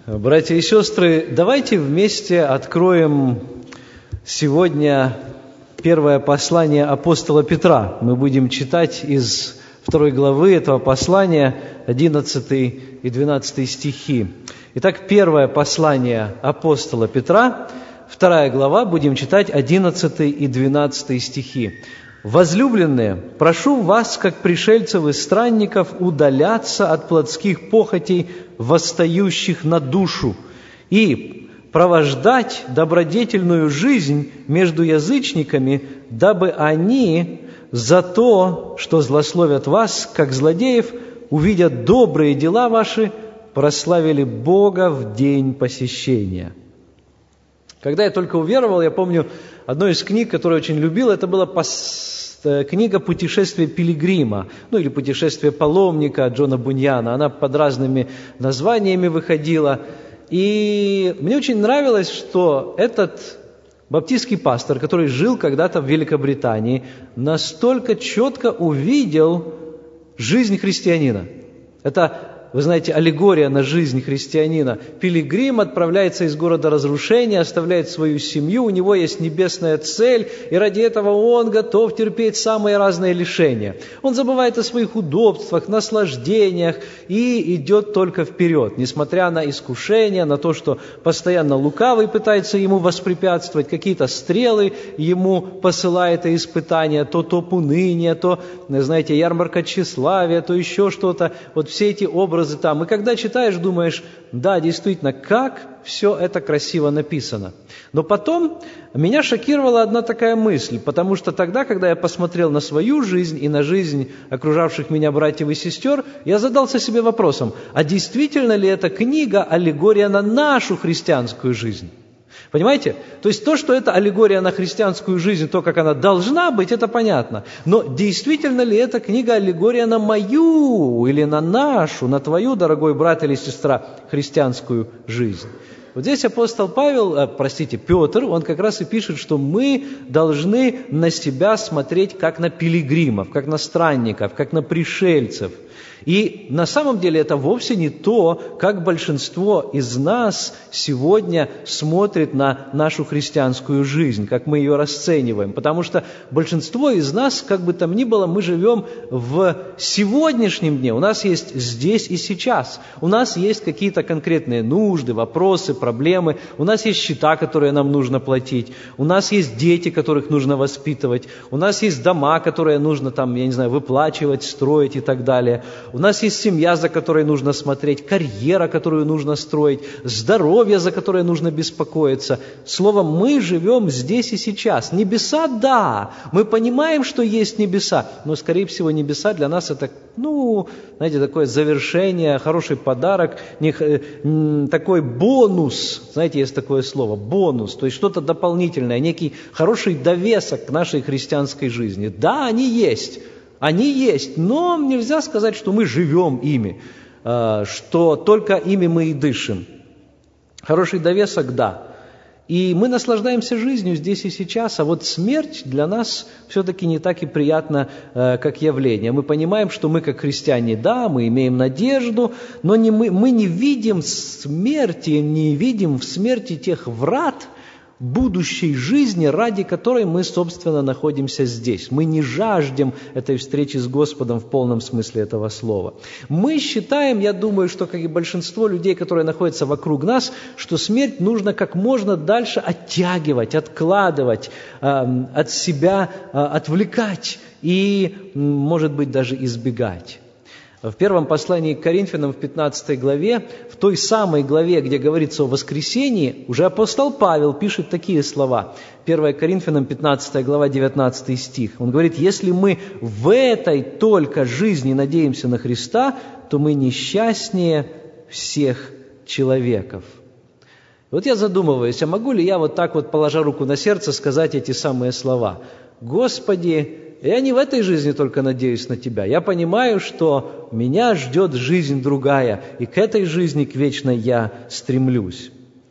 Братья и сестры, давайте вместе откроем сегодня первое послание апостола Петра. Мы будем читать из 2 главы этого послания 11 и 12 стихи. Итак, первое послание апостола Петра, 2 глава, будем читать 11 и 12 стихи. «Возлюбленные, прошу вас, как пришельцев и странников, удаляться от плотских похотей, восстающих на душу, и провождать добродетельную жизнь между язычниками, дабы они за то, что злословят вас, как злодеев, увидя добрые дела ваши, прославили Бога в день посещения». Когда я только уверовал, я помню, одной из книг, которую я очень любил, это была книга «Путешествие пилигрима», или «Путешествие паломника» Джона Буньяна. Она под разными названиями выходила. И мне очень нравилось, что этот баптистский пастор, который жил когда-то в Великобритании, настолько четко увидел жизнь христианина. Это, вы знаете, аллегория на жизнь христианина. Пилигрим отправляется из города разрушения, оставляет свою семью, у него есть небесная цель, и ради этого он готов терпеть самые разные лишения. Он забывает о своих удобствах, наслаждениях и идет только вперед, несмотря на искушения, на то, что постоянно лукавый пытается ему воспрепятствовать, какие-то стрелы ему посылает и испытания, то уныние, то, знаете, ярмарка тщеславия, то еще что-то. Вот все эти образы там. И когда читаешь, думаешь, да, действительно, как все это красиво написано. Но потом меня шокировала одна такая мысль, потому что тогда, когда я посмотрел на свою жизнь и на жизнь окружавших меня братьев и сестер, я задался себе вопросом, а действительно ли эта книга аллегория на нашу христианскую жизнь? Понимаете? То есть то, что это аллегория на христианскую жизнь, то, как она должна быть, это понятно. Но действительно ли эта книга аллегория на мою или на нашу, на твою, дорогой брат или сестра, христианскую жизнь? Вот здесь апостол Петр, он как раз и пишет, что мы должны на себя смотреть как на пилигримов, как на странников, как на пришельцев. И на самом деле это вовсе не то, как большинство из нас сегодня смотрит на нашу христианскую жизнь, как мы ее расцениваем. Потому что большинство из нас, как бы там ни было, мы живем в сегодняшнем дне. У нас есть здесь и сейчас. У нас есть какие-то конкретные нужды, вопросы, проблемы. У нас есть счета, которые нам нужно платить. У нас есть дети, которых нужно воспитывать. У нас есть дома, которые нужно выплачивать, строить и так далее. У нас есть семья, за которой нужно смотреть, карьера, которую нужно строить, здоровье, за которое нужно беспокоиться. Словом, мы живем здесь и сейчас. Небеса, да, мы понимаем, что есть небеса, но, скорее всего, небеса для нас это, такое завершение, хороший подарок, такой бонус. Знаете, есть такое слово, бонус, то есть что-то дополнительное, некий хороший довесок к нашей христианской жизни. Да, они есть. Они есть, но нельзя сказать, что мы живем ими, что только ими мы и дышим. Хороший довесок, да. И мы наслаждаемся жизнью здесь и сейчас, а вот смерть для нас все-таки не так и приятна, как явление. Мы понимаем, что мы, как христиане, да, мы имеем надежду, но мы не видим смерти, не видим в смерти тех врат будущей жизни, ради которой мы, собственно, находимся здесь. Мы не жаждем этой встречи с Господом в полном смысле этого слова. Мы считаем, я думаю, что, как и большинство людей, которые находятся вокруг нас, что смерть нужно как можно дальше оттягивать, откладывать, от себя отвлекать и, может быть, даже избегать. В первом послании к Коринфянам, в 15 главе, в той самой главе, где говорится о воскресении, уже апостол Павел пишет такие слова. 1 Коринфянам, 15 глава, 19 стих. Он говорит, если мы в этой только жизни надеемся на Христа, то мы несчастнее всех человеков. Вот я задумываюсь, а могу ли я вот так вот, положа руку на сердце, сказать эти самые слова? Господи, я не в этой жизни только надеюсь на Тебя. Я понимаю, что меня ждет жизнь другая, и к этой жизни, к вечной, я стремлюсь.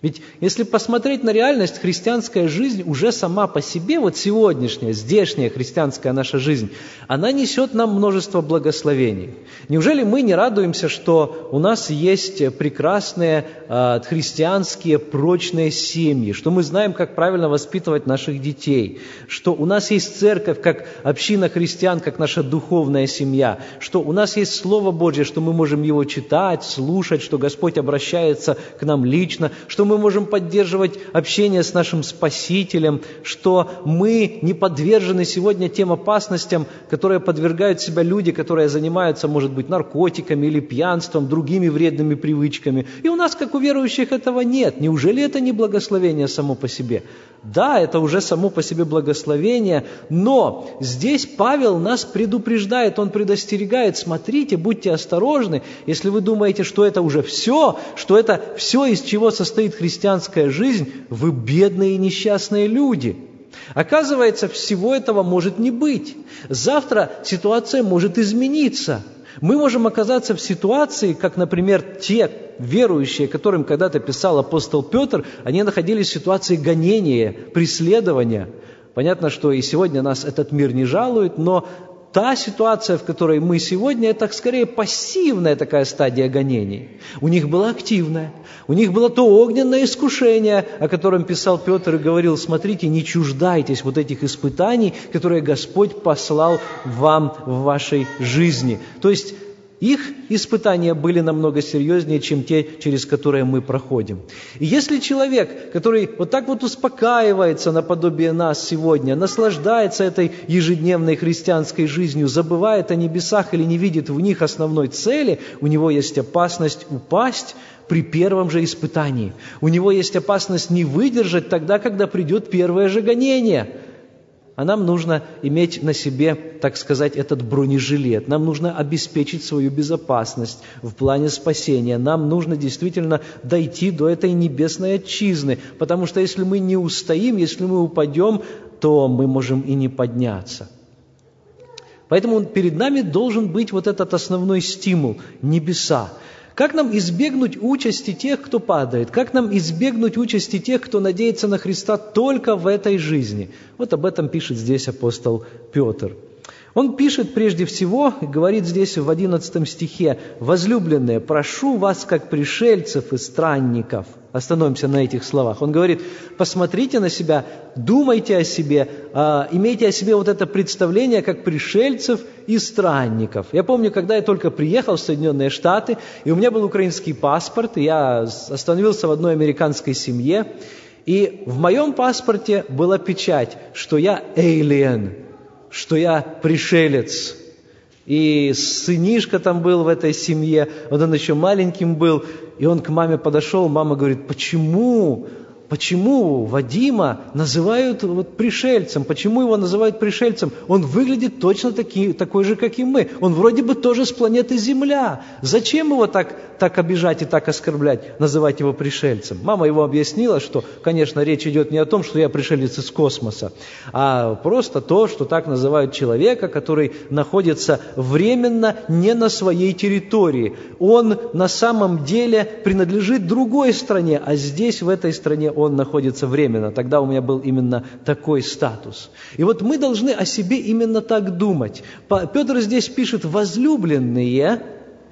Ведь если посмотреть на реальность, христианская жизнь уже сама по себе, вот сегодняшняя, здешняя христианская наша жизнь, она несет нам множество благословений. Неужели мы не радуемся, что у нас есть прекрасные христианские прочные семьи, что мы знаем, как правильно воспитывать наших детей, что у нас есть церковь, как община христиан, как наша духовная семья, что у нас есть Слово Божье, что мы можем его читать, слушать, что Господь обращается к нам лично, что мы можем поддерживать общение с нашим Спасителем, что мы не подвержены сегодня тем опасностям, которые подвергают себя люди, которые занимаются, может быть, наркотиками или пьянством, другими вредными привычками. И у нас, как у верующих, этого нет. Неужели это не благословение само по себе? Да, это уже само по себе благословение, но здесь Павел нас предупреждает, он предостерегает: смотрите, будьте осторожны, если вы думаете, что это уже все, что это все, из чего состоит христианская жизнь, вы бедные и несчастные люди. Оказывается, всего этого может не быть. Завтра ситуация может измениться. Мы можем оказаться в ситуации, как, например, те верующие, которым когда-то писал апостол Петр, они находились в ситуации гонения, преследования. Понятно, что и сегодня нас этот мир не жалует, но та ситуация, в которой мы сегодня, это скорее пассивная такая стадия гонений. У них была активная. У них было то огненное искушение, о котором писал Петр и говорил: смотрите, не чуждайтесь вот этих испытаний, которые Господь послал вам в вашей жизни. То есть их испытания были намного серьезнее, чем те, через которые мы проходим. И если человек, который вот так вот успокаивается наподобие нас сегодня, наслаждается этой ежедневной христианской жизнью, забывает о небесах или не видит в них основной цели, у него есть опасность упасть при первом же испытании. У него есть опасность не выдержать тогда, когда придет первое же гонение. А нам нужно иметь на себе, так сказать, этот бронежилет. Нам нужно обеспечить свою безопасность в плане спасения. Нам нужно действительно дойти до этой небесной отчизны. Потому что если мы не устоим, если мы упадем, то мы можем и не подняться. Поэтому перед нами должен быть вот этот основной стимул – небеса. Как нам избегнуть участи тех, кто падает? Как нам избегнуть участи тех, кто надеется на Христа только в этой жизни? Вот об этом пишет здесь апостол Петр. Он пишет прежде всего, говорит здесь в 11 стихе: «Возлюбленные, прошу вас, как пришельцев и странников». Остановимся на этих словах. Он говорит: посмотрите на себя, думайте о себе, имейте о себе вот это представление, как пришельцев и странников. Я помню, когда я только приехал в Соединенные Штаты, и у меня был украинский паспорт, и я остановился в одной американской семье, и в моем паспорте была печать, что я alien, что я пришелец. И сынишка там был в этой семье, вот он еще маленьким был, и он к маме подошел, мама говорит: почему Вадима называют вот пришельцем? Почему его называют пришельцем? Он выглядит точно такой же, как и мы. Он вроде бы тоже с планеты Земля. Зачем его так обижать и так оскорблять, называть его пришельцем? Мама его объяснила, что, конечно, речь идет не о том, что я пришелец из космоса, а просто то, что так называют человека, который находится временно не на своей территории. Он на самом деле принадлежит другой стране, а здесь, в этой стране, он находится временно. Тогда у меня был именно такой статус. И вот мы должны о себе именно так думать. Петр здесь пишет: возлюбленные,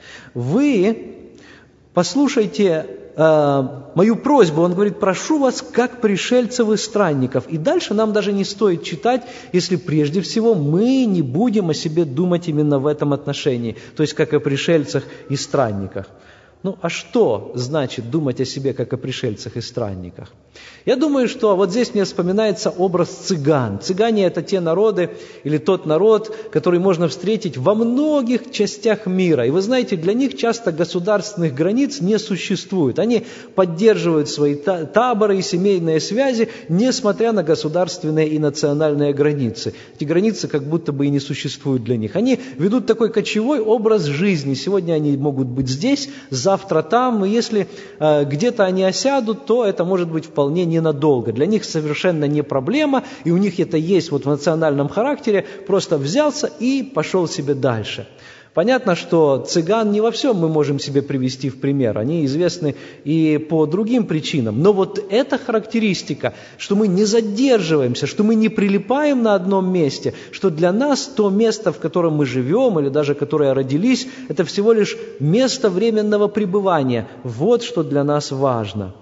вы послушайте мою просьбу. Он говорит: прошу вас, как пришельцев и странников. И дальше нам даже не стоит читать, если прежде всего мы не будем о себе думать именно в этом отношении, то есть как о пришельцах и странниках. Ну, а что значит думать о себе, как о пришельцах и странниках? Я думаю, что вот здесь мне вспоминается образ цыган. Цыгане – это те народы, или тот народ, который можно встретить во многих частях мира. И вы знаете, для них часто государственных границ не существует. Они поддерживают свои таборы и семейные связи, несмотря на государственные и национальные границы. Эти границы как будто бы и не существуют для них. Они ведут такой кочевой образ жизни. Сегодня они могут быть здесь, завтра там, и если где-то они осядут, то это может быть вполне ненадолго. Для них совершенно не проблема, и у них это есть вот в национальном характере, просто взялся и пошел себе дальше. Понятно, что цыган не во всем мы можем себе привести в пример. Они известны и по другим причинам. Но вот эта характеристика, что мы не задерживаемся, что мы не прилипаем на одном месте, что для нас то место, в котором мы живем, или даже которое родились, это всего лишь место временного пребывания. Вот что для нас важно.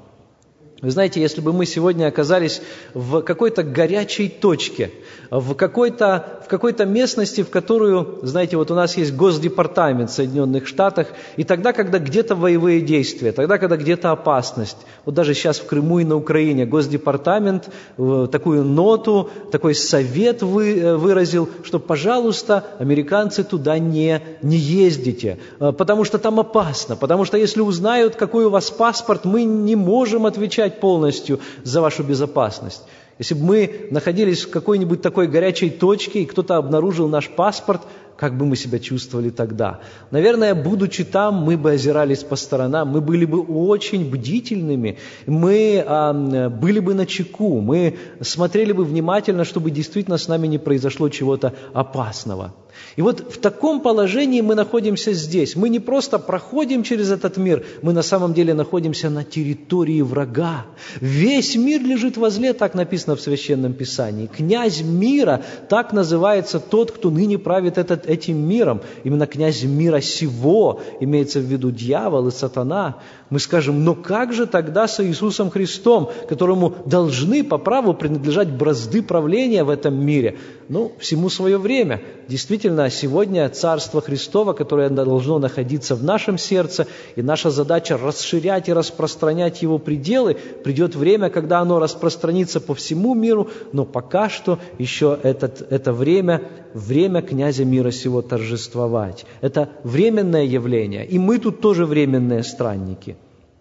Вы знаете, если бы мы сегодня оказались в какой-то горячей точке, в какой-то местности, в которую, знаете, вот у нас есть Госдепартамент в Соединенных Штатах, и тогда, когда где-то боевые действия, тогда, когда где-то опасность, вот даже сейчас в Крыму и на Украине Госдепартамент такую ноту, такой совет выразил, что, пожалуйста, американцы туда не ездите, потому что там опасно, потому что если узнают, какой у вас паспорт, мы не можем отвечать полностью за вашу безопасность. Если бы мы находились в какой-нибудь такой горячей точке, и кто-то обнаружил наш паспорт, как бы мы себя чувствовали тогда? Наверное, будучи там, мы бы озирались по сторонам, мы были бы очень бдительными, мы были бы начеку, мы смотрели бы внимательно, чтобы действительно с нами не произошло чего-то опасного. И вот в таком положении мы находимся здесь. Мы не просто проходим через этот мир, мы на самом деле находимся на территории врага. Весь мир лежит возле, так написано в Священном Писании. Князь мира, так называется тот, кто ныне правит этим миром. Именно князь мира сего, имеется в виду дьявол и сатана. Мы скажем, но как же тогда с Иисусом Христом, которому должны по праву принадлежать бразды правления в этом мире? Всему свое время. Действительно, сегодня Царство Христово, которое должно находиться в нашем сердце, и наша задача расширять и распространять его пределы, придет время, когда оно распространится по всему миру, но пока что еще это время князя мира сего торжествовать. Это временное явление, и мы тут тоже временные странники.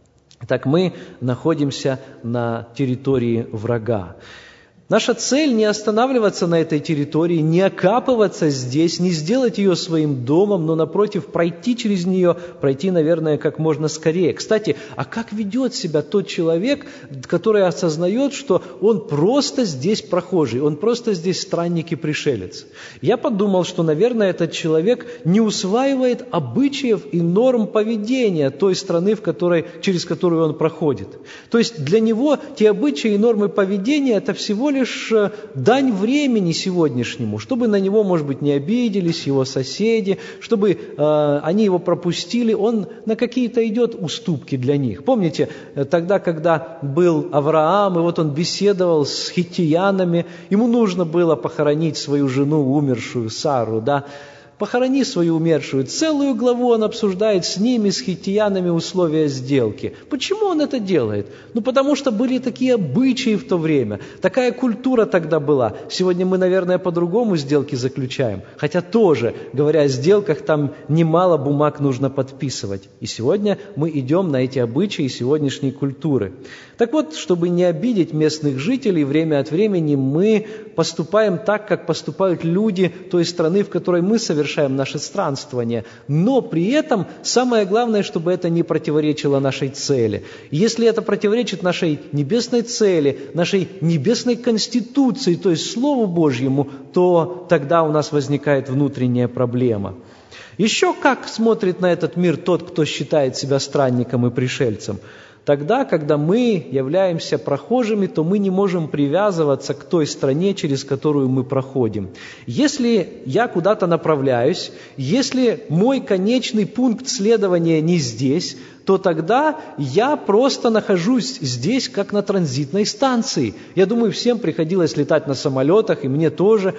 Так мы находимся на территории врага. Наша цель не останавливаться на этой территории, не окапываться здесь, не сделать ее своим домом, но, напротив, пройти через нее, пройти, наверное, как можно скорее. Кстати, а как ведет себя тот человек, который осознает, что он просто здесь прохожий, он просто здесь странник и пришелец? Я подумал, что, наверное, этот человек не усваивает обычаев и норм поведения той страны, через которую он проходит. То есть для него те обычаи и нормы поведения – это всего лишь дань времени сегодняшнему, чтобы на него, может быть, не обиделись его соседи, чтобы они его пропустили, он на какие-то идет уступки для них. Помните, тогда, когда был Авраам, и вот он беседовал с хиттиянами, ему нужно было похоронить свою жену, умершую Сару, да? Похорони свою умершую. Целую главу он обсуждает с ними, с хиттиянами, условия сделки. Почему он это делает? Потому что были такие обычаи в то время. Такая культура тогда была. Сегодня мы, наверное, по-другому сделки заключаем. Хотя тоже, говоря о сделках, там немало бумаг нужно подписывать. И сегодня мы идем на эти обычаи сегодняшней культуры. Так вот, чтобы не обидеть местных жителей, время от времени мы поступаем так, как поступают люди той страны, в которой мы совершаем наше странствование. Но при этом самое главное, чтобы это не противоречило нашей цели. Если это противоречит нашей небесной цели, нашей небесной конституции, то есть Слову Божьему, то тогда у нас возникает внутренняя проблема. Еще как смотрит на этот мир тот, кто считает себя странником и пришельцем? Тогда, когда мы являемся прохожими, то мы не можем привязываться к той стране, через которую мы проходим. Если я куда-то направляюсь, если мой конечный пункт следования не здесь, то тогда я просто нахожусь здесь, как на транзитной станции. Я думаю, всем приходилось летать на самолетах, и мне тоже.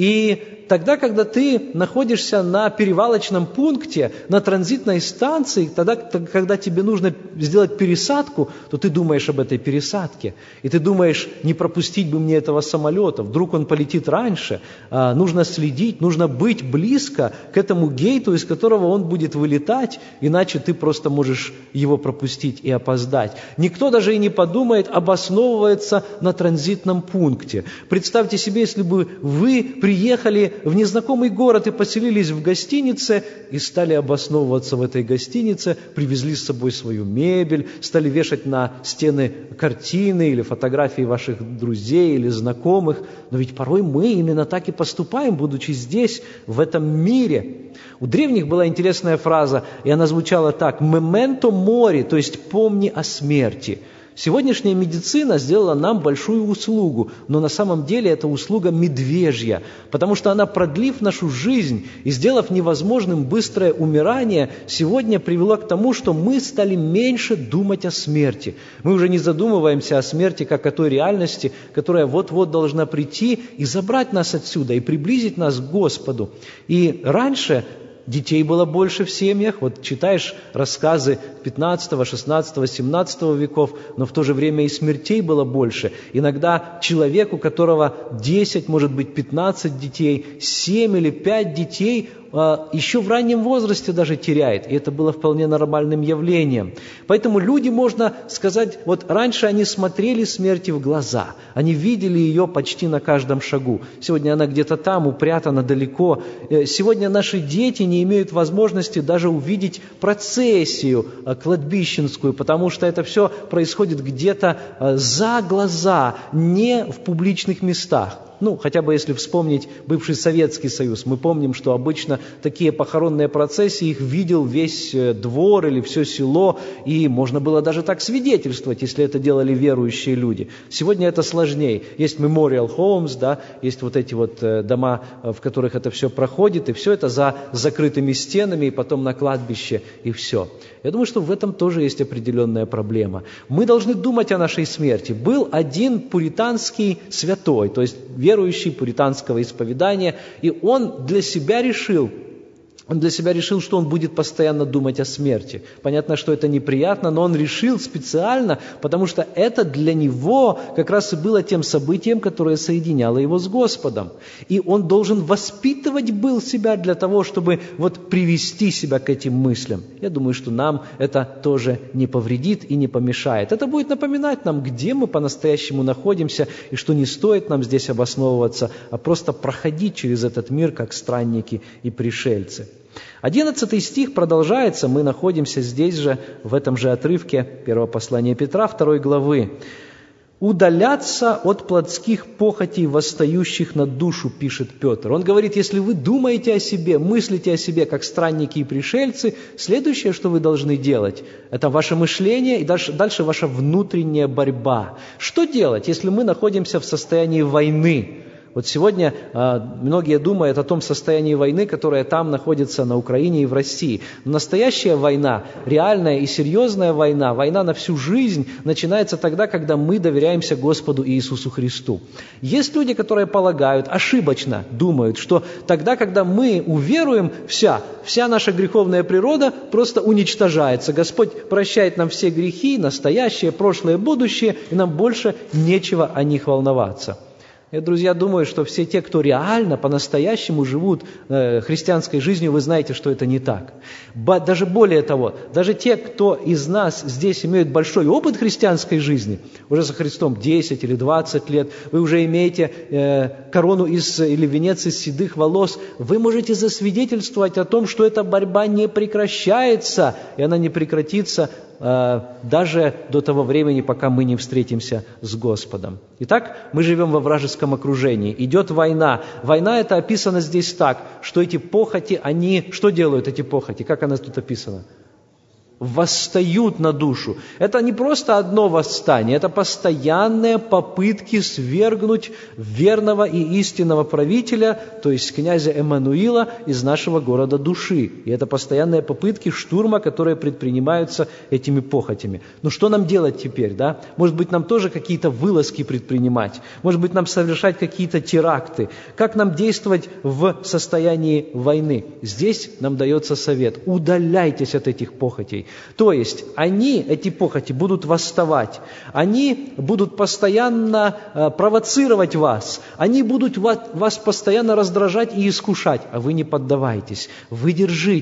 И тогда, когда ты находишься на перевалочном пункте, на транзитной станции, тогда, когда тебе нужно сделать пересадку, то ты думаешь об этой пересадке. И ты думаешь, не пропустить бы мне этого самолета, вдруг он полетит раньше. Нужно следить, нужно быть близко к этому гейту, из которого он будет вылетать, иначе ты просто можешь его пропустить и опоздать. Никто даже и не подумает обосновываться на транзитном пункте. Представьте себе, если бы вы приехали в незнакомый город и поселились в гостинице, и стали обосновываться в этой гостинице, привезли с собой свою мебель, стали вешать на стены картины или фотографии ваших друзей или знакомых. Но ведь порой мы именно так и поступаем, будучи здесь, в этом мире. У древних была интересная фраза, и она звучала так: «Memento mori», то есть «помни о смерти». Сегодняшняя медицина сделала нам большую услугу, но на самом деле это услуга медвежья, потому что она, продлив нашу жизнь и сделав невозможным быстрое умирание, сегодня привела к тому, что мы стали меньше думать о смерти. Мы уже не задумываемся о смерти как о той реальности, которая вот-вот должна прийти и забрать нас отсюда, и приблизить нас к Господу. И раньше детей было больше в семьях. Вот читаешь рассказы 15, 16, 17 веков, но в то же время и смертей было больше. Иногда человек, у которого 10, может быть 15 детей, 7 или 5 детей, еще в раннем возрасте даже теряет. И это было вполне нормальным явлением. Поэтому люди, можно сказать, вот раньше они смотрели смерти в глаза. Они видели ее почти на каждом шагу. Сегодня она где-то там, упрятана далеко. Сегодня наши дети не имеют возможности даже увидеть процессию кладбищенскую, потому что это все происходит где-то за глаза, не в публичных местах. Ну, хотя бы если вспомнить бывший Советский Союз, мы помним, что обычно такие похоронные процессии, их видел весь двор или все село, и можно было даже так свидетельствовать, если это делали верующие люди. Сегодня это сложнее. Есть memorial homes, да, есть вот эти вот дома, в которых это все проходит, и все это за закрытыми стенами, и потом на кладбище, и все. Я думаю, что в этом тоже есть определенная проблема. Мы должны думать о нашей смерти. Был один пуританский святой, то есть верующий пуританского исповедания, и он для себя решил, что он будет постоянно думать о смерти. Понятно, что это неприятно, но он решил специально, потому что это для него как раз и было тем событием, которое соединяло его с Господом. И он должен воспитывать был себя для того, чтобы вот привести себя к этим мыслям. Я думаю, что нам это тоже не повредит и не помешает. Это будет напоминать нам, где мы по-настоящему находимся, и что не стоит нам здесь обосновываться, а просто проходить через этот мир, как странники и пришельцы. 11 стих продолжается, мы находимся здесь же, в этом же отрывке первого послания Петра, 2 главы. «Удаляться от плотских похотей, восстающих на душу», пишет Петр. Он говорит, если вы думаете о себе, мыслите о себе, как странники и пришельцы, следующее, что вы должны делать, это ваше мышление и дальше ваша внутренняя борьба. Что делать, если мы находимся в состоянии войны? Вот сегодня многие думают о том состоянии войны, которое там находится на Украине и в России. Но настоящая война, реальная и серьезная война, война на всю жизнь, начинается тогда, когда мы доверяемся Господу Иисусу Христу. Есть люди, которые полагают, ошибочно думают, что тогда, когда мы уверуем, вся наша греховная природа просто уничтожается. Господь прощает нам все грехи, настоящее, прошлое, будущее, и нам больше нечего о них волноваться. Я, друзья, думаю, что все те, кто реально, по-настоящему живут христианской жизнью, вы знаете, что это не так. Даже более того, даже те, кто из нас здесь имеют большой опыт христианской жизни, уже за Христом 10 или 20 лет, вы уже имеете корону или венец из седых волос, вы можете засвидетельствовать о том, что эта борьба не прекращается, и она не прекратится даже до того времени, пока мы не встретимся с Господом. Итак, мы живем во вражеском окружении. Идет война. Война это описано здесь так, что эти похоти, что делают эти похоти? Как она тут описана? Восстают на душу. Это не просто одно восстание, это постоянные попытки свергнуть верного и истинного правителя, то есть князя Эммануила из нашего города души. И это постоянные попытки штурма, которые предпринимаются этими похотями. Но что нам делать теперь, да? Может быть, нам тоже какие-то вылазки предпринимать? Может быть, нам совершать какие-то теракты? Как нам действовать в состоянии войны? Здесь нам дается совет. Удаляйтесь от этих похотей. То есть они, эти похоти, будут восставать, они будут постоянно провоцировать вас, они будут вас постоянно раздражать и искушать, а вы не поддавайтесь, вы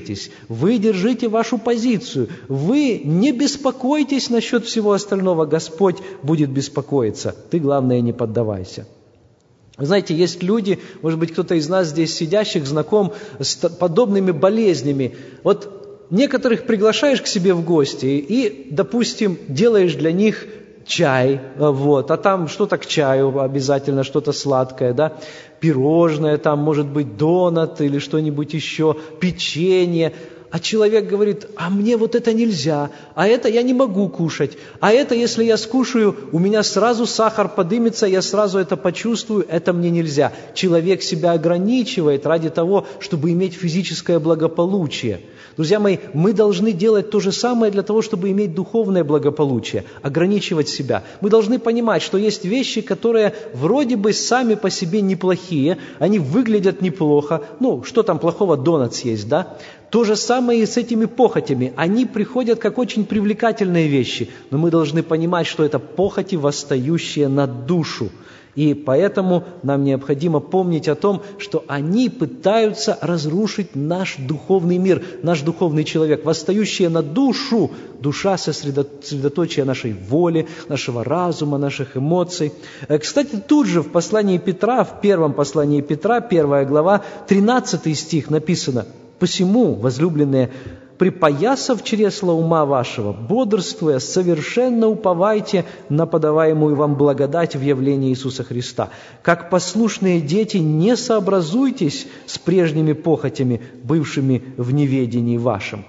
держите вашу позицию, вы не беспокойтесь насчет всего остального, Господь будет беспокоиться, ты, главное, не поддавайся. Вы знаете, есть люди, может быть, кто-то из нас здесь сидящих знаком с подобными болезнями. Вот некоторых приглашаешь к себе в гости и, допустим, делаешь для них чай, а там что-то к чаю обязательно, что-то сладкое, да, пирожное, там может быть донат или что-нибудь еще, печенье. А человек говорит, а мне вот это нельзя, а это я не могу кушать, а это, если я скушаю, у меня сразу сахар подымется, я сразу это почувствую, это мне нельзя. Человек себя ограничивает ради того, чтобы иметь физическое благополучие. Друзья мои, мы должны делать то же самое для того, чтобы иметь духовное благополучие, ограничивать себя. Мы должны понимать, что есть вещи, которые вроде бы сами по себе неплохие, они выглядят неплохо, что там плохого, донат съесть, да? То же самое и с этими похотями. Они приходят как очень привлекательные вещи, но мы должны понимать, что это похоти, восстающие на душу. И поэтому нам необходимо помнить о том, что они пытаются разрушить наш духовный мир, наш духовный человек, восстающие на душу. Душа — сосредоточие нашей воли, нашего разума, наших эмоций. Кстати, тут же в послании Петра, в первом послании Петра, 1 глава, 13 стих написано: «Посему, возлюбленные, припоясав чресла ума вашего, бодрствуя, совершенно уповайте на подаваемую вам благодать в явлении Иисуса Христа. Как послушные дети, не сообразуйтесь с прежними похотями, бывшими в неведении вашем».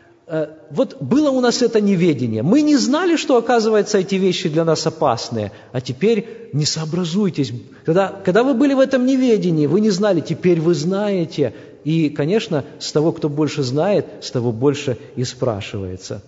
Вот было у нас это неведение. Мы не знали, что, оказывается, эти вещи для нас опасные. А теперь не сообразуйтесь. Когда вы были в этом неведении, вы не знали, теперь вы знаете. И, конечно, с того, кто больше знает, с того больше и спрашивается.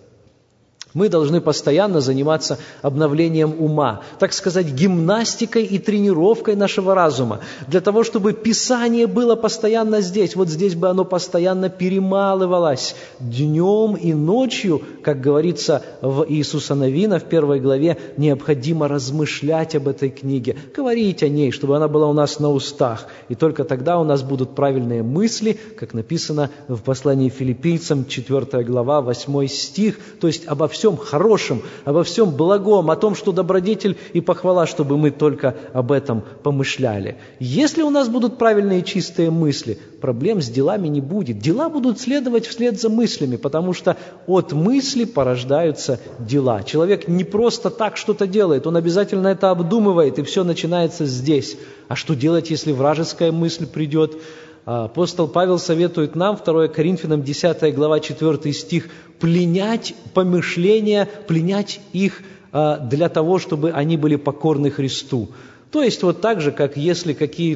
Мы должны постоянно заниматься обновлением ума, так сказать, гимнастикой и тренировкой нашего разума, для того, чтобы Писание было постоянно здесь. Вот здесь бы оно постоянно перемалывалось днем и ночью, как говорится в Иисуса Навина в 1 главе, необходимо размышлять об этой книге, говорить о ней, чтобы она была у нас на устах. И только тогда у нас будут правильные мысли, как написано в послании Филиппийцам, 4 глава, 8 стих, то есть обо всем хорошем, обо всем благом, о том, что добродетель и похвала, чтобы мы только об этом помышляли. Если у нас будут правильные чистые мысли, проблем с делами не будет. Дела будут следовать вслед за мыслями, потому что от мысли порождаются дела. Человек не просто так что-то делает, он обязательно это обдумывает, и все начинается здесь. А что делать, если вражеская мысль придет? Апостол Павел советует нам, 2 Коринфянам 10 глава 4 стих, пленять помышления, пленять их для того, чтобы они были покорны Христу. То есть вот так же, как если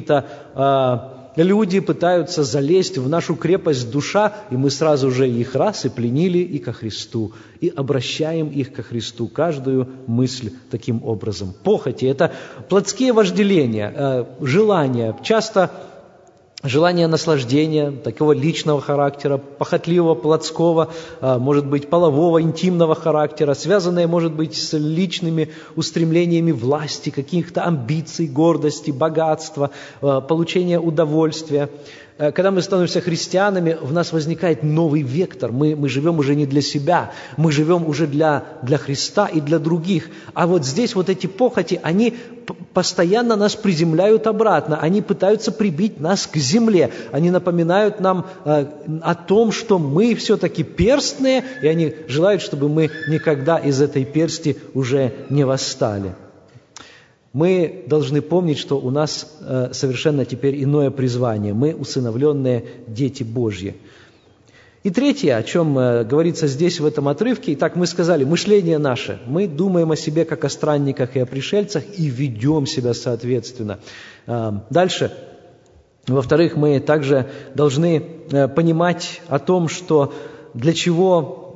какие-то люди пытаются залезть в нашу крепость душа, и мы сразу же их раз и пленили и ко Христу, и обращаем их ко Христу, каждую мысль таким образом. Похоти – это плотские вожделения, желания, часто желание наслаждения, такого личного характера, похотливого, плотского, может быть, полового, интимного характера, связанное, может быть, с личными устремлениями власти, каких-то амбиций, гордости, богатства, получения удовольствия. Когда мы становимся христианами, в нас возникает новый вектор. Мы живем уже не для себя, мы живем уже для Христа и для других. А вот здесь вот эти похоти, они постоянно нас приземляют обратно, они пытаются прибить нас к земле, они напоминают нам о том, что мы все-таки перстные, и они желают, чтобы мы никогда из этой персти уже не восстали. Мы должны помнить, что у нас совершенно теперь иное призвание. Мы усыновленные дети Божьи. И третье, о чем говорится здесь, в этом отрывке, итак, мы сказали, мышление наше. Мы думаем о себе, как о странниках и о пришельцах, и ведем себя соответственно. Дальше. Во-вторых, мы также должны понимать о том, что для чего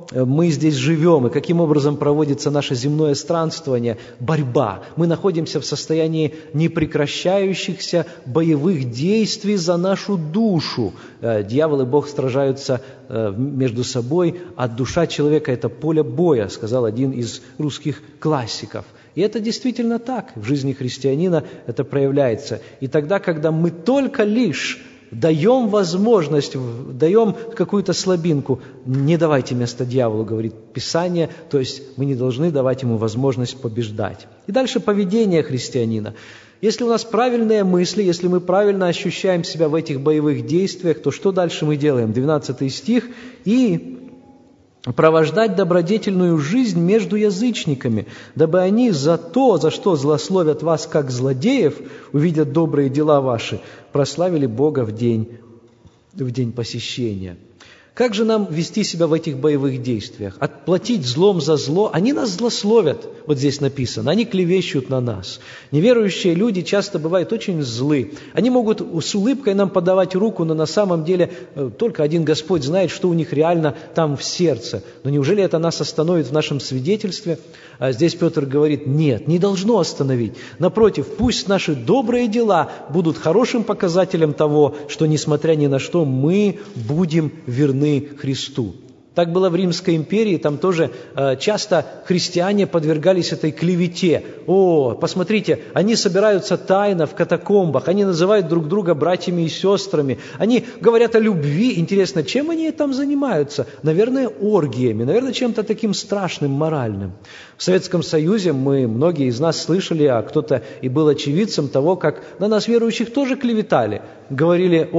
мы здесь живем и каким образом проводится наше земное странствование, борьба. Мы находимся в состоянии непрекращающихся боевых действий за нашу душу. Дьявол и Бог сражаются между собой, а душа человека – это поле боя, сказал один из русских классиков. И это действительно так. В жизни христианина это проявляется. И тогда, когда мы только лишь даем возможность, даем какую-то слабинку, не давайте место дьяволу, говорит Писание, то есть мы не должны давать ему возможность побеждать. И дальше поведение христианина. Если у нас правильные мысли, если мы правильно ощущаем себя в этих боевых действиях, то что дальше мы делаем? 12 стих. «И провождать добродетельную жизнь между язычниками, дабы они за то, за что злословят вас как злодеев, увидят добрые дела ваши, прославили Бога в день посещения». Как же нам вести себя в этих боевых действиях? Отплатить злом за зло? Они нас злословят, вот здесь написано, они клевещут на нас. Неверующие люди часто бывают очень злы. Они могут с улыбкой нам подавать руку, но на самом деле только один Господь знает, что у них реально там в сердце. Но неужели это нас остановит в нашем свидетельстве? А здесь Петр говорит, нет, не должно остановить. Напротив, пусть наши добрые дела будут хорошим показателем того, что, несмотря ни на что, мы будем верны Христу. Так было в Римской империи, там тоже часто христиане подвергались этой клевете. О, посмотрите, они собираются тайно в катакомбах, они называют друг друга братьями и сестрами, они говорят о любви. Интересно, чем они там занимаются? Наверное, оргиями, наверное, чем-то таким страшным, моральным. В Советском Союзе многие из нас слышали, а кто-то и был очевидцем того, как на нас, верующих, тоже клеветали. Говорили,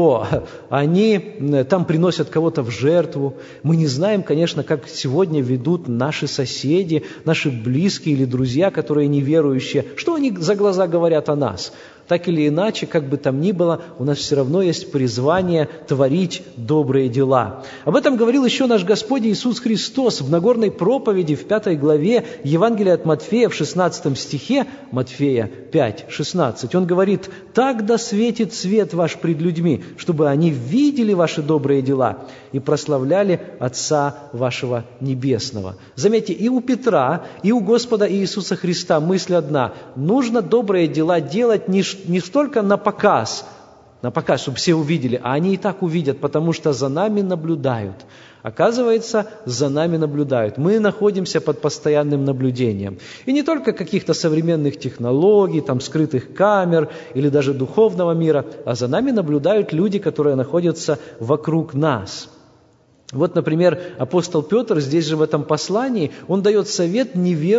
они там приносят кого-то в жертву. Мы не знаем, конечно, как сегодня ведут наши соседи, наши близкие или друзья, которые неверующие. Что они за глаза говорят о нас? Так или иначе, как бы там ни было, у нас все равно есть призвание творить добрые дела. Об этом говорил еще наш Господь Иисус Христос в Нагорной проповеди в 5 главе Евангелия от Матфея в 16 стихе, Матфея 5, 16. Он говорит, «Так да светит свет ваш пред людьми, чтобы они видели ваши добрые дела и прославляли Отца вашего Небесного». Заметьте, и у Петра, и у Господа Иисуса Христа мысль одна. Нужно добрые дела делать не столько на показ, чтобы все увидели, а они и так увидят, потому что за нами наблюдают. Оказывается, за нами наблюдают. Мы находимся под постоянным наблюдением. И не только каких-то современных технологий, скрытых камер или даже духовного мира, а за нами наблюдают люди, которые находятся вокруг нас. Вот, например, апостол Петр здесь же в этом послании, он дает совет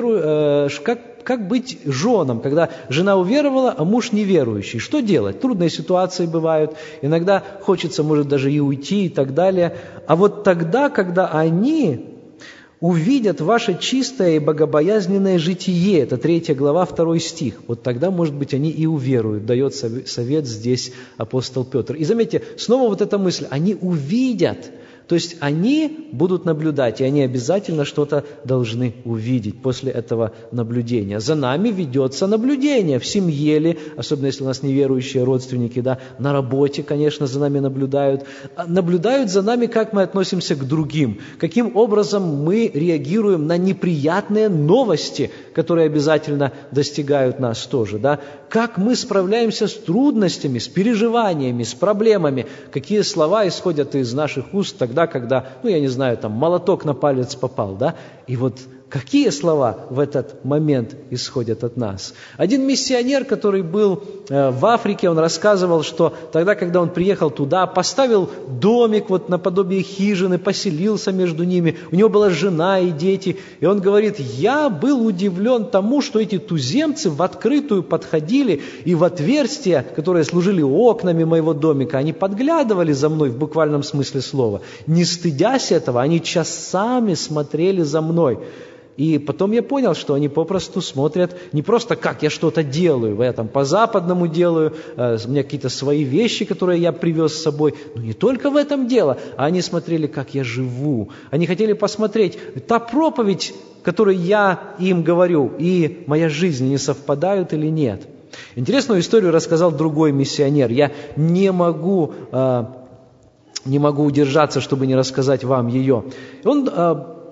как быть женам, когда жена уверовала, а муж неверующий. Что делать? Трудные ситуации бывают, иногда хочется, может, даже и уйти и так далее. А вот тогда, когда они увидят ваше чистое и богобоязненное житие, это 3 глава, 2 стих, вот тогда, может быть, они и уверуют, дает совет здесь апостол Петр. И заметьте, снова вот эта мысль, они увидят. То есть они будут наблюдать, и они обязательно что-то должны увидеть после этого наблюдения. За нами ведется наблюдение в семье ли, особенно если у нас неверующие родственники, на работе, конечно, за нами наблюдают. Наблюдают за нами, как мы относимся к другим, каким образом мы реагируем на неприятные новости, которые обязательно достигают нас тоже. Как мы справляемся с трудностями, с переживаниями, с проблемами, какие слова исходят из наших уст тогда, когда, молоток на палец попал, и вот какие слова в этот момент исходят от нас. Один миссионер, который был в Африке, он рассказывал, что тогда, когда он приехал туда, поставил домик наподобие хижины, поселился между ними, у него была жена и дети, и он говорит, я был удивлен тому, что эти туземцы в открытую подходили и в отверстия, которые служили окнами моего домика, они подглядывали за мной в буквальном смысле слова. Не стыдясь этого, они часами смотрели за мной. И потом я понял, что они попросту смотрят не просто, как я что-то делаю, я по-западному делаю, у меня какие-то свои вещи, которые я привез с собой, но не только в этом дело, а они смотрели, как я живу. Они хотели посмотреть, та проповедь, которую я им говорю, и моя жизнь не совпадают или нет. Интересную историю рассказал другой миссионер. Я не могу удержаться, чтобы не рассказать вам ее. Он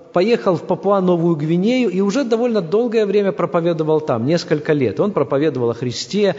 поехал в Папуа-Новую Гвинею и уже довольно долгое время проповедовал там, несколько лет. Он проповедовал о Христе,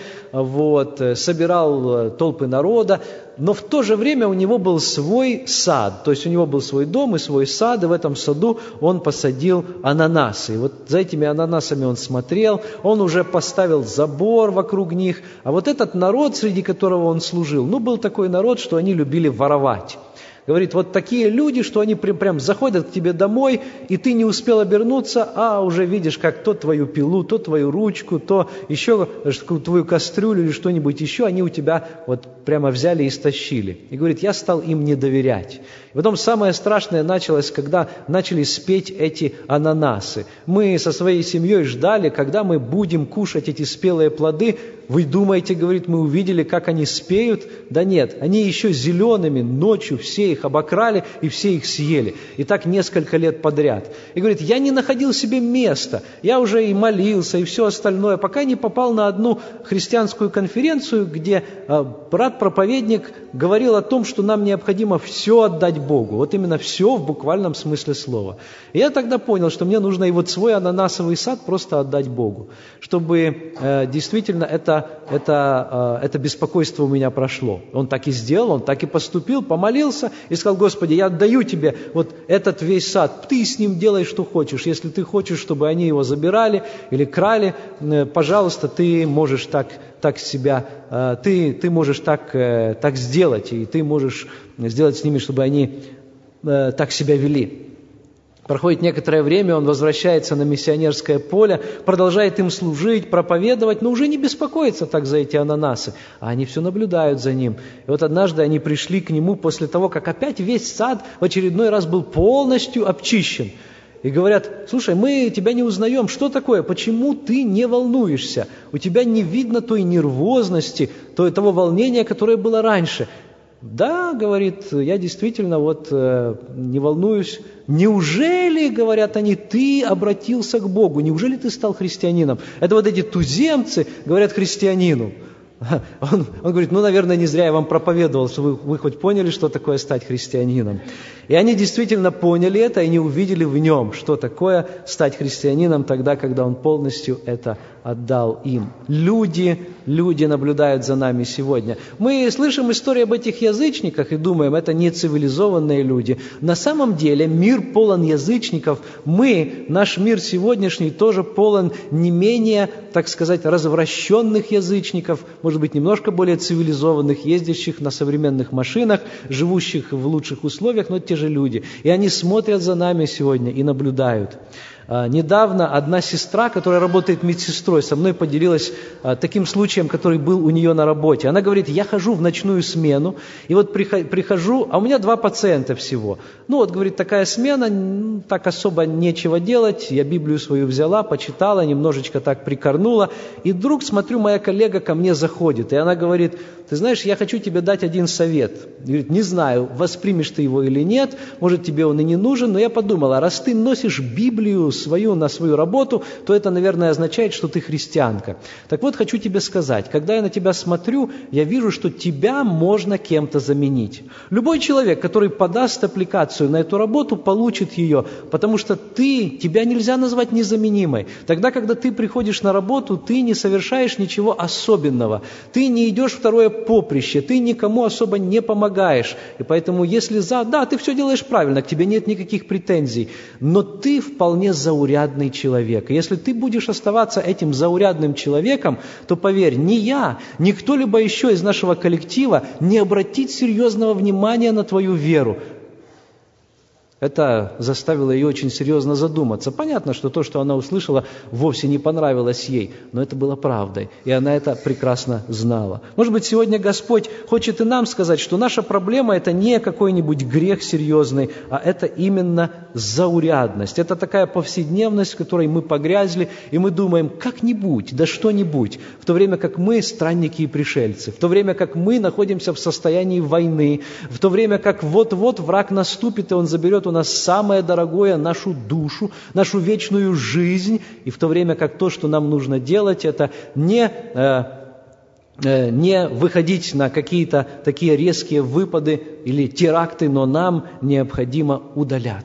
собирал толпы народа, но в то же время у него был свой сад, то есть у него был свой дом и свой сад, и в этом саду он посадил ананасы. И вот за этими ананасами он смотрел, он уже поставил забор вокруг них, а вот этот народ, среди которого он служил, был такой народ, что они любили воровать. Говорит, вот такие люди, что они прям заходят к тебе домой, и ты не успел обернуться, а уже видишь, как то твою пилу, то твою ручку, то еще твою кастрюлю или что-нибудь еще, они у тебя вот прямо взяли и стащили. И говорит, я стал им не доверять. И потом самое страшное началось, когда начали спеть эти ананасы. Мы со своей семьей ждали, когда мы будем кушать эти спелые плоды. Вы думаете, говорит, мы увидели, как они спеют? Да нет, они еще зелеными, ночью все их обокрали и все их съели. И так несколько лет подряд. И говорит, я не находил себе места. Я уже и молился, и все остальное, пока не попал на одну христианскую конференцию, где брат-проповедник говорил о том, что нам необходимо все отдать Богу. Вот именно все в буквальном смысле слова. И я тогда понял, что мне нужно и вот свой ананасовый сад просто отдать Богу, чтобы действительно это беспокойство у меня прошло. Он так и сделал, он так и поступил, помолился и сказал, Господи, я отдаю Тебе вот этот весь сад, Ты с ним делай, что хочешь. Если Ты хочешь, чтобы они его забирали или крали, пожалуйста, Ты можешь так себя, ты можешь так сделать, и Ты можешь сделать с ними, чтобы они так себя вели. Проходит некоторое время, он возвращается на миссионерское поле, продолжает им служить, проповедовать, но уже не беспокоится так за эти ананасы, а они все наблюдают за ним. И вот однажды они пришли к нему после того, как опять весь сад в очередной раз был полностью обчищен. И говорят, слушай, мы тебя не узнаем, что такое, почему ты не волнуешься? У тебя не видно той нервозности, того волнения, которое было раньше. Да, говорит, я действительно не волнуюсь. Неужели, говорят они, ты обратился к Богу? Неужели ты стал христианином? Это вот эти туземцы говорят христианину. Он говорит, наверное, не зря я вам проповедовал, что вы хоть поняли, что такое стать христианином. И они действительно поняли это, и они увидели в нем, что такое стать христианином тогда, когда он полностью это отдал им. Люди наблюдают за нами сегодня. Мы слышим истории об этих язычниках и думаем, это не цивилизованные люди. На самом деле мир полон язычников. Наш мир сегодняшний тоже полон не менее, так сказать, развращенных язычников, может быть, немножко более цивилизованных, ездящих на современных машинах, живущих в лучших условиях, но те же люди. И они смотрят за нами сегодня и наблюдают. Недавно одна сестра, которая работает медсестрой, со мной поделилась таким случаем, который был у нее на работе. Она говорит, я хожу в ночную смену, и вот прихожу, а у меня 2 пациента всего. Говорит, такая смена, так особо нечего делать, я Библию свою взяла, почитала, немножечко так прикорнула, и вдруг, смотрю, моя коллега ко мне заходит, и она говорит, ты знаешь, я хочу тебе дать один совет. Говорит, не знаю, воспримешь ты его или нет, может, тебе он и не нужен, но я подумала, раз ты носишь Библию на свою работу, то это, наверное, означает, что ты христианка. Так вот, хочу тебе сказать, когда я на тебя смотрю, я вижу, что тебя можно кем-то заменить. Любой человек, который подаст аппликацию на эту работу, получит ее, потому что тебя нельзя назвать незаменимой. Тогда, когда ты приходишь на работу, ты не совершаешь ничего особенного. Ты не идешь второе поприще, ты никому особо не помогаешь. И поэтому, если ты все делаешь правильно, к тебе нет никаких претензий, но ты вполне заурядный человек. И если ты будешь оставаться этим заурядным человеком, то поверь, ни я, ни кто-либо еще из нашего коллектива не обратит серьезного внимания на твою веру. Это заставило ее очень серьезно задуматься. Понятно, что то, что она услышала, вовсе не понравилось ей, но это было правдой, и она это прекрасно знала. Может быть, сегодня Господь хочет и нам сказать, что наша проблема – это не какой-нибудь грех серьезный, а это именно заурядность. Это такая повседневность, в которой мы погрязли, и мы думаем, как-нибудь, да что-нибудь, в то время как мы странники и пришельцы, в то время как мы находимся в состоянии войны, в то время как вот-вот враг наступит, и он заберет у нас самое дорогое, нашу душу, нашу вечную жизнь, и в то время как то, что нам нужно делать, это не выходить на какие-то такие резкие выпады или теракты, но нам необходимо удаляться.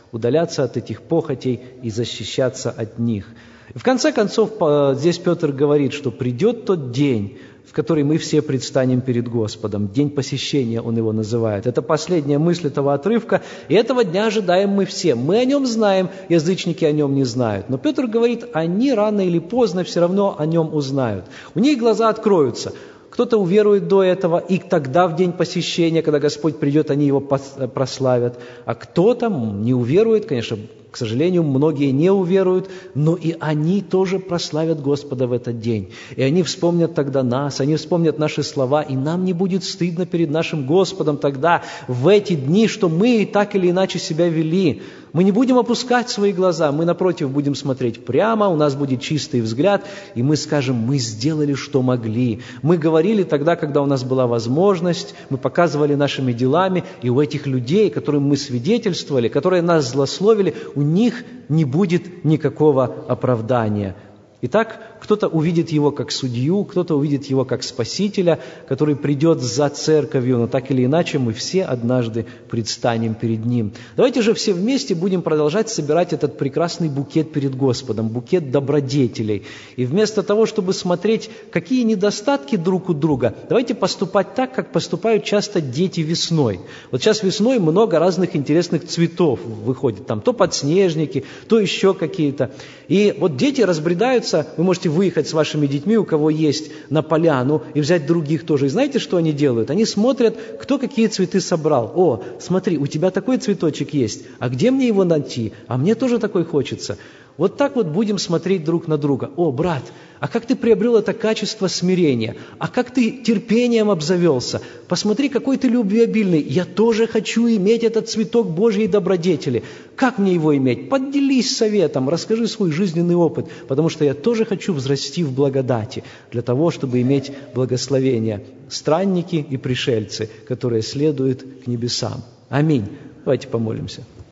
удаляться от этих похотей и защищаться от них. И в конце концов, здесь Петр говорит, что придет тот день, в который мы все предстанем перед Господом. День посещения он его называет. Это последняя мысль этого отрывка. И этого дня ожидаем мы все. Мы о нем знаем, язычники о нем не знают. Но Петр говорит, они рано или поздно все равно о нем узнают. У них глаза откроются. Кто-то уверует до этого, и тогда в день посещения, когда Господь придет, они его прославят. А кто-то не уверует, конечно, к сожалению, многие не уверуют, но и они тоже прославят Господа в этот день. И они вспомнят тогда нас, они вспомнят наши слова, и нам не будет стыдно перед нашим Господом тогда, в эти дни, что мы так или иначе себя вели. Мы не будем опускать свои глаза, мы, напротив, будем смотреть прямо, у нас будет чистый взгляд, и мы скажем, мы сделали, что могли. Мы говорили тогда, когда у нас была возможность, мы показывали нашими делами, и у этих людей, которым мы свидетельствовали, которые нас злословили, у них не будет никакого оправдания. Итак, кто-то увидит его как судью, кто-то увидит его как спасителя, который придет за церковью, но так или иначе мы все однажды предстанем перед ним. Давайте же все вместе будем продолжать собирать этот прекрасный букет перед Господом, букет добродетелей. И вместо того, чтобы смотреть, какие недостатки друг у друга, давайте поступать так, как поступают часто дети весной. Вот сейчас весной много разных интересных цветов выходит, там то подснежники, то еще какие-то. И вот дети разбредаются, вы можете выехать с вашими детьми, у кого есть, на поляну и взять других тоже. И знаете, что они делают? Они смотрят, кто какие цветы собрал. О, смотри, у тебя такой цветочек есть, а где мне его найти? А мне тоже такой хочется. Вот так вот будем смотреть друг на друга. О, брат, а как ты приобрел это качество смирения? А как ты терпением обзавелся? Посмотри, какой ты любвеобильный. Я тоже хочу иметь этот цветок Божьей добродетели. Как мне его иметь? Поделись советом, расскажи свой жизненный опыт, потому что я тоже хочу взрасти в благодати, для того, чтобы иметь благословение. Странники и пришельцы, которые следуют к небесам. Аминь. Давайте помолимся.